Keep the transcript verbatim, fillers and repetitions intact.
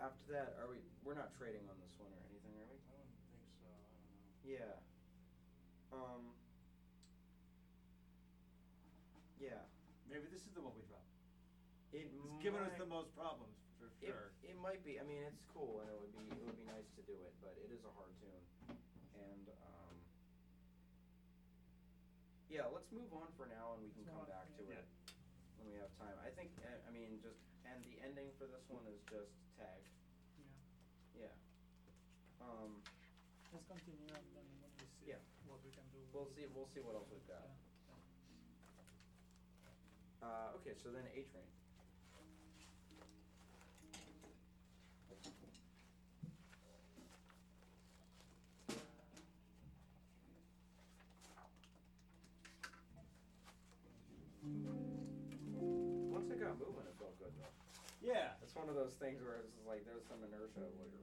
after that, are we, we're not trading on this one or anything, are we? I don't think so, I don't know. Yeah. Um. Yeah. Maybe this is the one we drop. It It's given us might- the most problems, for It, sure. it might be. I mean, it's cool, and it would be it would be nice to do it, but it is a hard tune, and um. Yeah, let's move on for now, and we can Let's come move on, back to yeah. it when we have time. I think. I I mean, just and the ending for this one is just tag. Yeah. Yeah. Um. Let's continue and then when we see Yeah. what we can do. We'll see. We'll see what else we've got. Yeah, yeah. Uh. Okay. So then A Train. Once it got moving, it felt good though. Yeah. It's one of those things where it's just like there's some inertia. Like,